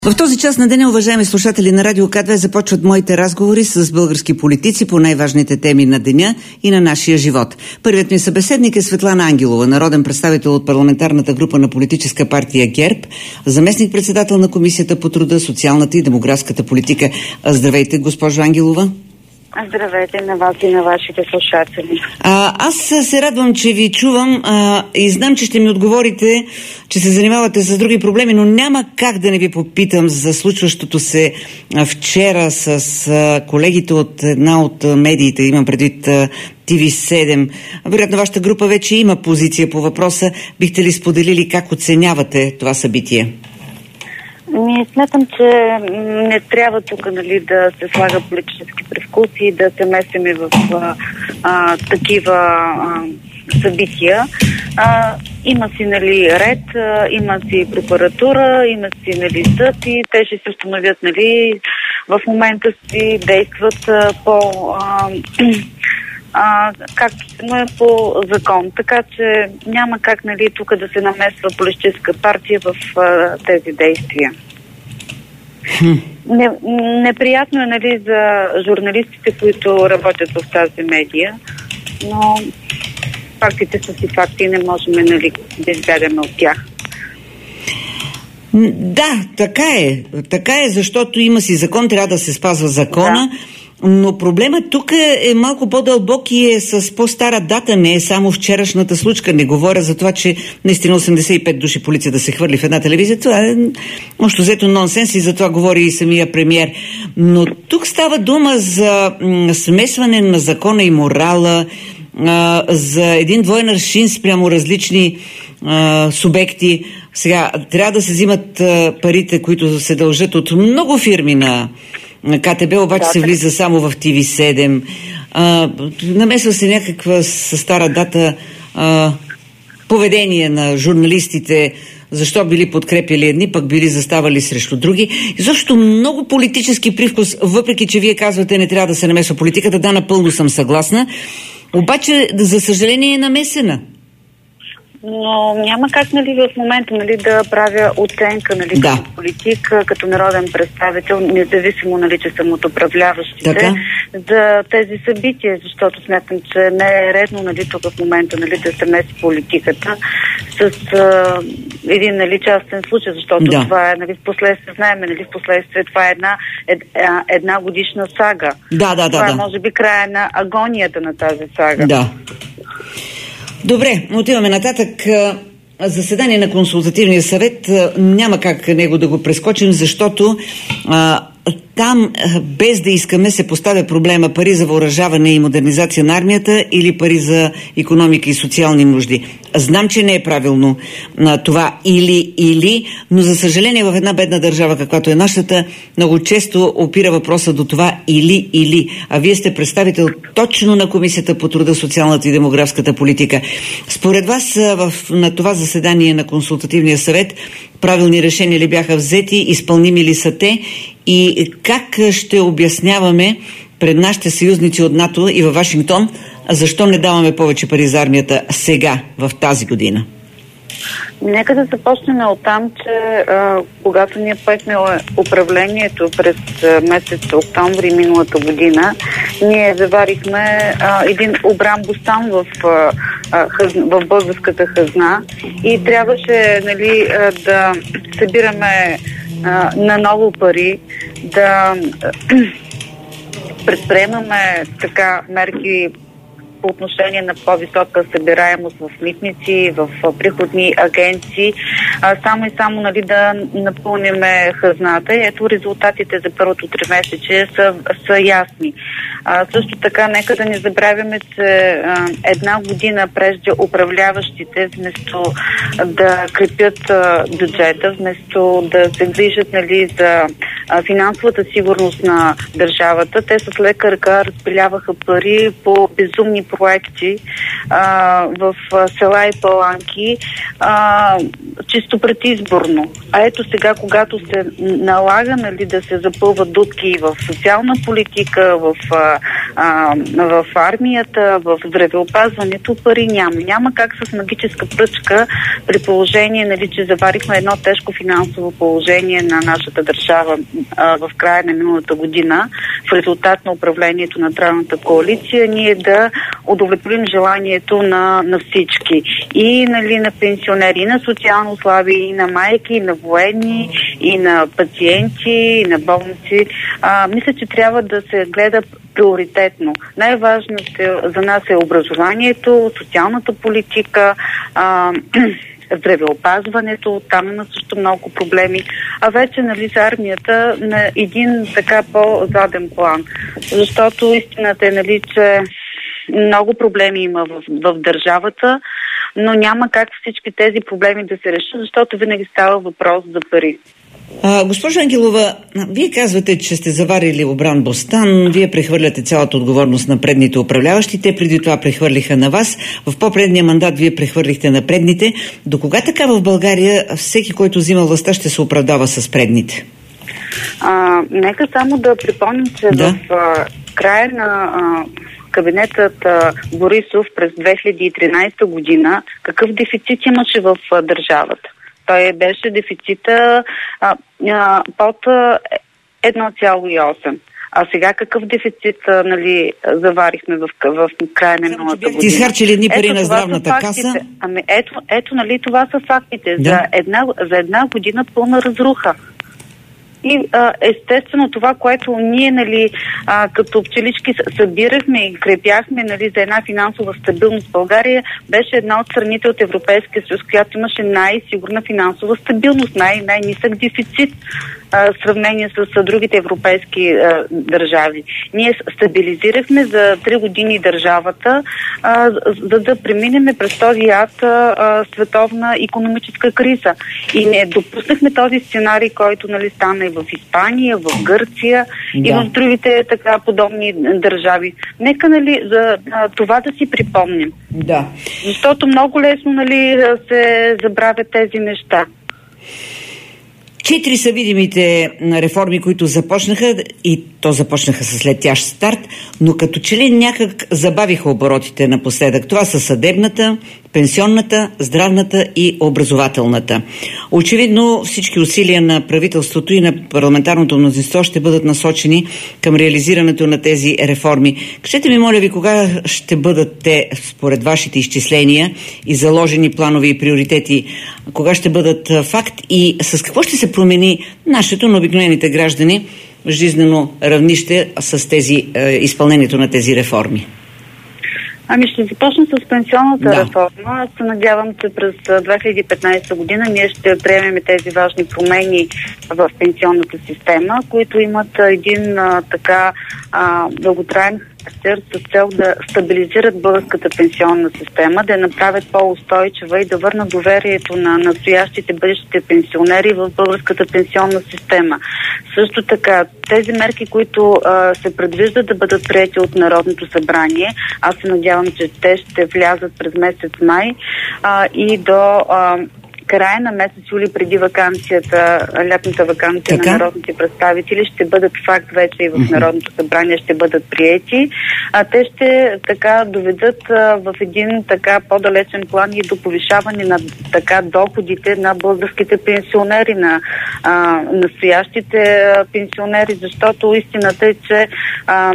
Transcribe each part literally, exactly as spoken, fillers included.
В този час на деня, уважаеми слушатели на Радио К две, започват моите разговори с български политици по най-важните теми на деня и на нашия живот. Първият ми събеседник е Светлана Ангелова, народен представител от парламентарната група на политическа партия ГЕРБ, заместник-председател на Комисията по труда, социалната и демографската политика. Здравейте, госпожо Ангелова. Здравейте на вас и на вашите слушатели. А, аз се радвам, че ви чувам а, и знам, че ще ми отговорите, че се занимавате с други проблеми, но няма как да не ви попитам за случващото се а, вчера с а, колегите от една от а, медиите, имам предвид а, Т В седем. Вероятно, вашата група вече има позиция по въпроса. Бихте ли споделили как оценявате това събитие? Ние смятам, че не трябва тук, нали, да се слага политически привкуси и да се месиме в а, а, такива а, събития. А, има си, нали, ред, а, има си прокуратура, има си, нали, съд и те ще се установят, нали, в момента си действат а, по... А, А, както е по закон. Така че няма как, нали, тук да се намесва политическа партия в а, тези действия. Хм. Не, неприятно е, нали, за журналистите, които работят в тази медия, но фактите са си факти и не можем, нали, да избягаме от тях. Да, така е. Така е, защото има си закон, трябва да се спазва закона. Да. Но проблемът тук е малко по-дълбок и е с по-стара дата, не е само вчерашната случка. Не говоря за това, че наистина осемдесет и пет души полиция да се хвърли в една телевизия. Това е още взето нонсенс и за това говори и самия премиер. Но тук става дума за м- смесване на закона и морала, а, за един двоен аршин спрямо различни а, субекти. Сега, трябва да се взимат а, парите, които се дължат от много фирми на на К Т Б, обаче да, се влиза само в Т В седем. А, намесва се някаква със стара дата а, поведение на журналистите, защо били подкрепили едни, пък били заставали срещу други. И защо много политически привкус, въпреки че вие казвате не трябва да се намесва политиката, да, напълно съм съгласна, обаче за съжаление е намесена. Но няма как, нали, в момента, нали, да правя оценка, нали, да. като политик, като народен представител, независимо, нали, че съм от управляващите, така? За тези събития, защото смятам, че не е редно, нали, тук в момента, нали, да се меси политиката с а, един, нали, частен случай, защото да. Това е, нали, в последствие, знаем, нали, в последствие това е една, ед, една годишна сага. Да, да, да. Това да. е, може би, края на агонията на тази сага. Да. Добре, отиваме нататък. Заседание на консултативния съвет, няма как него да го прескочим, защото а, там, без да искаме, се поставя проблема пари за въоръжаване и модернизация на армията или пари за икономика и социални нужди. Знам, че не е правилно а, това или-или, но за съжаление в една бедна държава, каквато е нашата, много често опира въпроса до това или-или. А вие сте представител точно на Комисията по труда, социалната и демографската политика. Според вас в, на това заседание на консултативния съвет правилни решения ли бяха взети, изпълними ли са те и как ще обясняваме пред нашите съюзници от НАТО и във Вашингтон, защо не даваме повече пари за армията сега, в тази година? Нека да започнем от там, че а, когато ние поехме управлението през а, месец октомври миналата година, ние заварихме а, един обран бостан в, а, а, хъз, в българската хазна и трябваше, нали, а, да събираме а, на ново пари, да а, предприемаме така мерки по отношение на по-висока събираемост в митници, в приходни агенции, а, само и само, нали, да напълниме хазната. И ето резултатите за първото тримесечие са, са ясни. А, също така, нека да не забравяме, че а, една година прежде управляващите, вместо да крепят а, бюджета, вместо да се грижат, нали, за а, финансовата сигурност на държавата, те с лека ръка разпиляваха пари по безумни проекти а, в а, села и паланки, а, чисто предизборно. А ето сега, когато се налага, нали, да се запълват дупки в социална политика, в а, а, в армията, в здравеопазването, пари няма. Няма как с магическа пръчка, при положение, нали, че заварихме едно тежко финансово положение на нашата държава а, в края на миналата година, в резултат на управлението на Тройната коалиция, ние да удовлетворим желанието на, на всички. И, нали, на пенсионери, и на социално слаби, и на майки, и на военни, и на пациенти, и на болници. А, мисля, че трябва да се гледа приоритетно. Най-важното за нас е образованието, социалната политика, а, здравеопазването, там има също много проблеми, а вече, нали, за армията на един така по-заден план. Защото истината е, нали, че много проблеми има в, в държавата, но няма как всички тези проблеми да се решат, защото винаги става въпрос за пари. А, госпожа Ангелова, вие казвате, че сте заварили обран Бостан, вие прехвърляте цялата отговорност на предните управляващи, те преди това прехвърлиха на вас, в по-предния мандат вие прехвърлихте на предните. До кога така в България всеки, който взима властта, ще се оправдава с предните? А, нека само да припомним, че да. в а, края на а, кабинетът а, Борисов през две хиляди и тринадесета година какъв дефицит имаше в а, държавата? Той беше дефицита а, а, под едно цяло и осем. А сега какъв дефицит, а, нали, заварихме в, в края на миналата година? Ти изхарчили едни пари на здравната каса? Ами ето, ето, нали, това са фактите. Да. За, една, за една година пълна разруха. И а, естествено това, което ние, нали, а, като пчелички събирахме и крепяхме, нали, за една финансова стабилност в България, беше една от страните от Европейския съюз, която имаше най-сигурна финансова стабилност, най- най-нисък дефицит в сравнение с, с другите европейски а, държави. Ние стабилизирахме за три години държавата, а, за да преминем през този ад а, световна икономическа криза. И не допуснахме този сценарий, който, нали, стана и в Испания, в Гърция, да, и в другите така подобни държави. Нека, нали, за а, това да си припомним. Да. Защото много лесно, нали, се забравят тези неща. Четири са видимите реформи, които започнаха, и то започнаха с летящ старт, но като че ли някак забавиха оборотите напоследък. Това са съдебната, пенсионната, здравната и образователната. Очевидно всички усилия на правителството и на парламентарното мнозинство ще бъдат насочени към реализирането на тези реформи. Кажете ми, моля ви, кога ще бъдат те, според вашите изчисления и заложени планови и приоритети, кога ще бъдат факт и с какво ще се промени нашето на обикновените граждани жизнено равнище с тези, е, изпълнението на тези реформи? Ами ще започна с пенсионната да. реформа. Аз се надявам, че през две хиляди и петнадесета година ние ще приемем тези важни промени в пенсионната система, които имат един а, така а, дълготраен характер с цел да стабилизират българската пенсионна система, да я направят по-устойчива и да върнат доверието на настоящите бъдещите пенсионери в българската пенсионна система. Също така, тези мерки, които а, се предвиждат да бъдат приети от Народното събрание, аз се надявам, че те ще влязат през месец май а, и до а, края на месец юли, преди ваканцията, лятната ваканция така на народните представители, ще бъдат факт вече и в Народното събрание, ще бъдат приети. А те ще така доведат а, в един така по-далечен план и до повишаване на така доходите на българските пенсионери, на а, настоящите а, пенсионери, защото истината е, че а,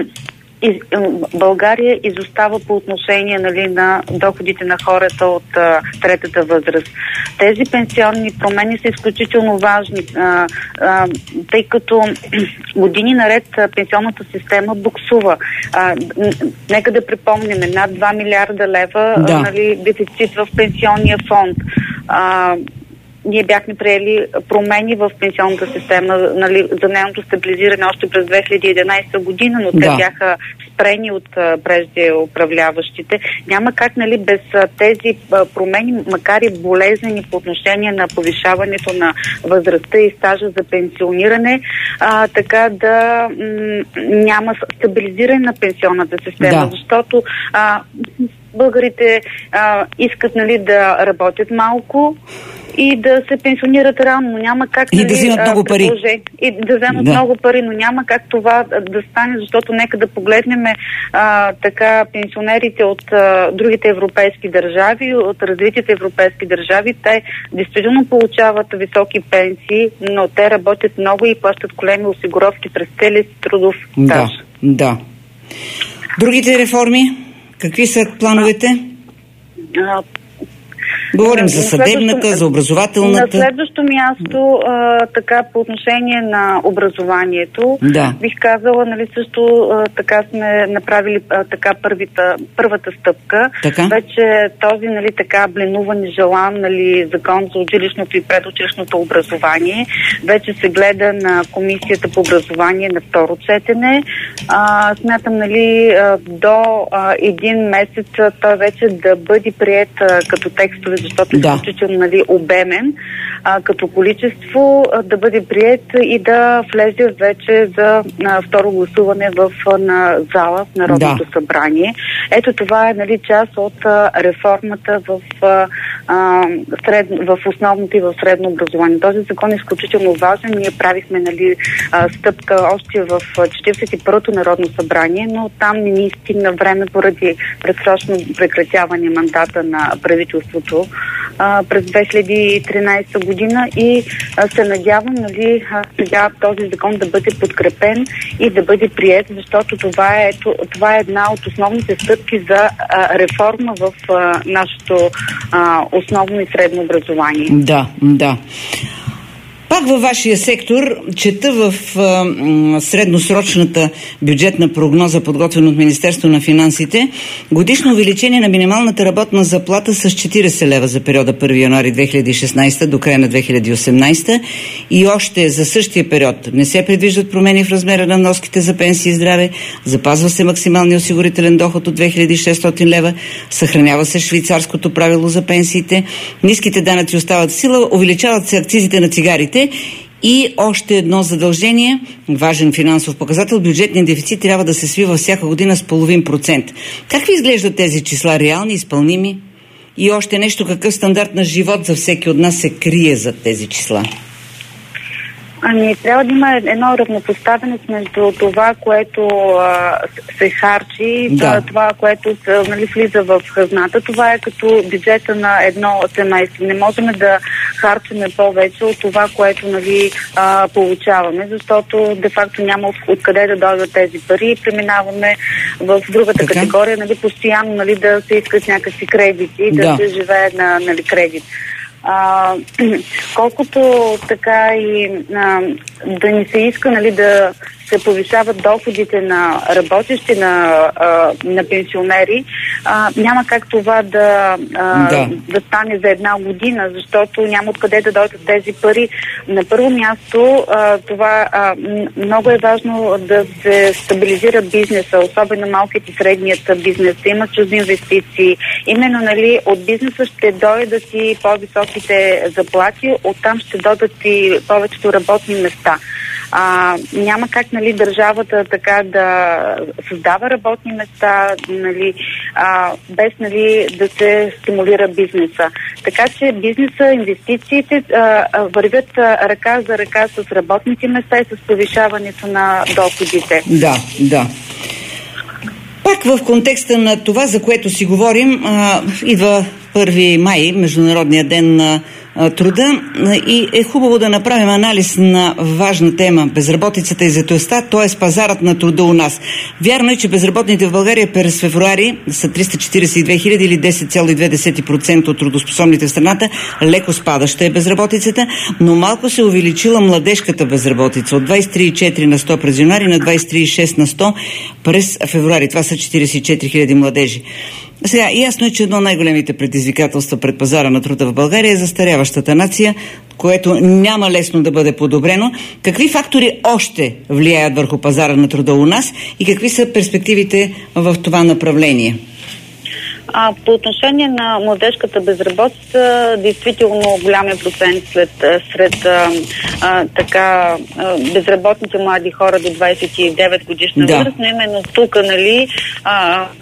България изостава по отношение, нали, на доходите на хората от а, третата възраст. Тези пенсионни промени са изключително важни, а, а, тъй като години наред пенсионната система буксува. А, нека да припомним, над два милиарда лева да. нали, дефицит в пенсионния фонд. А, Ние бяхме приели промени в пенсионната система, нали, за нейното стабилизиране още през две хиляди и единадесета година, но да. те бяха спрени от прежде управляващите. Няма как, нали, без тези промени, макар и болезнени по отношение на повишаването на възрастта и стажа за пенсиониране, а, така да м- няма стабилизиране на пенсионната система, да. защото а, българите а, искат, нали, да работят малко и да се пенсионират рано, но няма как... И нали, да взимат много пари. И да вземат да. много пари, но няма как това да стане, защото нека да погледнем а, така пенсионерите от а, другите европейски държави, от развитите европейски държави. Те действително получават високи пенсии, но те работят много и плащат големи осигуровки през целия си трудов стаж. Да, да. Другите реформи? Какви са плановете? А, Говорим за съдебната, за образователната. На следващо място, а, така, по отношение на образованието, да. бих казала, нали, също а, така сме направили а, така първата, първата стъпка. Така? Вече този, нали, така бленуван и желан, нали, закон за училищното и предучилищното образование вече се гледа на Комисията по образование на второ четене. А, смятам, нали, а, до а, един месец той вече да бъде приет а, като текстове, защото е да. изключително, нали, обемен а, като количество, а, да бъде приет и да влезе вече за а, второ гласуване в а, на зала в Народното да. събрание. Ето това е, нали, част от а, реформата в, а, а, сред, в основното и в средно образование. Този закон е изключително важен. Ние правихме, нали, а, стъпка още в четиридесет и първото Народно събрание, но там не ни стигна време поради предсрочно прекратяване мандата на правителството а, през две хиляди и тринадесета година и а, се надявам, нали, а, сега този закон да бъде подкрепен и да бъде приет, защото това е, това е една от основните стъпки за а, реформа в а, нашето а, основно и средно образование. Да, да. Пак във вашия сектор, чета в а, средносрочната бюджетна прогноза, подготвена от Министерство на финансите, годишно увеличение на минималната работна заплата с четиридесет лева за периода първи януари две хиляди и шестнадесета до края на две хиляди и осемнадесета и още за същия период не се предвиждат промени в размера на вноските за пенсии и здраве, запазва се максималния осигурителен доход от две хиляди и шестстотин лева, съхранява се швейцарското правило за пенсиите, ниските данъци остават в сила, увеличават се акцизите на цигарите. И още едно задължение, важен финансов показател, бюджетният дефицит трябва да се свива всяка година с половин процент. Как ви изглеждат тези числа? Реални, изпълними? И още нещо, какъв стандарт на живот за всеки от нас се крие зад тези числа? Ами, трябва да има едно равнопоставеност между това, което а, се харчи, да. това, което са, нали, влиза в хазната. Това е като бюджета на едно семейство. Не можем да харчиме повече от това, което, нали, а, получаваме, защото де-факто няма откъде да дойдат тези пари и преминаваме в другата така? категория, нали, постоянно, нали, да се искат някакви кредити, да, да се живее на, нали, кредит. А, колкото така и а, да ни се иска, нали, да се повишават доходите на работещи, на, а, на пенсионери, а, няма как това да, а, да. да стане за една година, защото няма откъде да дойдат тези пари. На първо място, а, това а, много е важно да се стабилизира бизнеса, особено малкият и средният бизнес, да има чужди инвестиции. Именно, нали, от бизнеса ще дойдат и по-високите заплати, оттам ще дойдат и повечето работни места. А, няма как, нали, държавата така да създава работни места, нали, а, без, нали, да се стимулира бизнеса. Така че бизнеса, инвестициите а, вървят а, ръка за ръка с работните места и с повишаването на доходите. Да, да. Пак в контекста на това, за което си говорим, а, идва първи май, Международния ден на труда, и е хубаво да направим анализ на важна тема – безработицата и заетостта, т.е. пазарът на труда у нас. Вярно е, че безработните в България през февруари са триста четиридесет и две хиляди или десет цяло и две процента от трудоспособните в страната. Леко спадаща е безработицата, но малко се увеличила младежката безработица от двадесет и три цяло и четири на сто през януари на двадесет и три цяло и шест на сто през февруари. Това са четиридесет и четири хиляди младежи. Сега, ясно е, че едно от най-големите предизвикателства пред пазара на труда в България е застаряващата нация, което няма лесно да бъде подобрено. Какви фактори още влияят върху пазара на труда у нас и какви са перспективите в това направление? А, по отношение на младежката безработица, действително голям е процент след, сред а, а, така а, безработните млади хора до двадесет и девет годишна да. възраст, но именно тук, нали, а,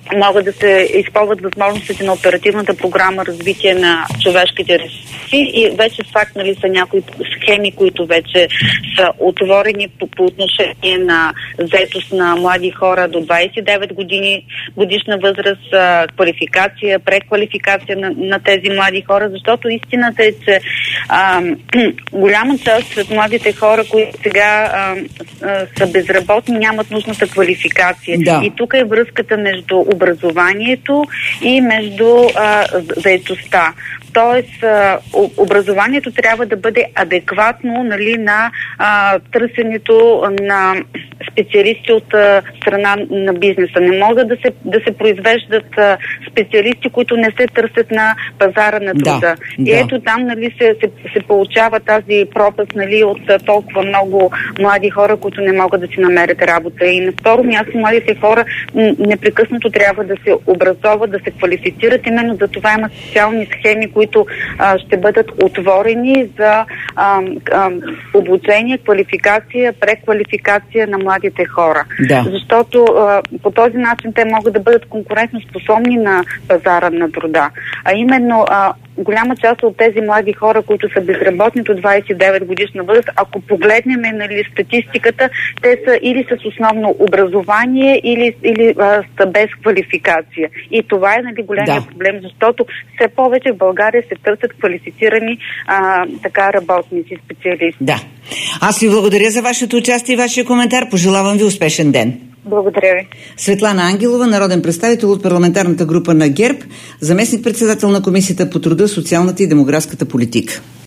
могат да се използват възможностите на оперативната програма развитие на човешките ресурси и вече факт, нали, са някои схеми, които вече са отворени по, по отношение на заетост на млади хора до двадесет и девет години годишна възраст, а, квалификация, преквалификация на, на тези млади хора, защото истината е, че а, голяма част от младите хора, които сега а, а, са безработни, нямат нужната квалификация. Да. И тук е връзката между образованието и между а, заетостта. Тоест, а, образованието трябва да бъде адекватно, нали, на а, търсенето на специалисти от а, страна на бизнеса. Не могат да се, да се произвеждат а, специалисти, които не се търсят на пазара на труда. Да, и да. ето там, нали, се, се, се получава тази пропаст, нали, от а, толкова много млади хора, които не могат да си намерят работа. И на второ място, младите хора м- непрекъснато трябва да се образоват, да се квалифицират. Именно за това има специални схеми, които а, ще бъдат отворени за а, а, обучение, квалификация, преквалификация на младите хора. Да. Защото а, по този начин те могат да бъдат конкурентно способни на пазара на труда. А именно а, голяма част от тези млади хора, които са безработни до двадесет и девет годишна възраст, ако погледнем, нали, статистиката, те са или с основно образование, или, или а, са без квалификация. И това е, нали, големия да. проблем, защото все повече в България се търсят квалифицирани а, така работници, специалисти. Да. Аз ви благодаря за вашето участие и вашия коментар. Пожелавам ви успешен ден. Благодаря ви. Светлана Ангелова, народен представител от парламентарната група на ГЕРБ, заместник-председател на Комисията по труда, социалната и демографската политика.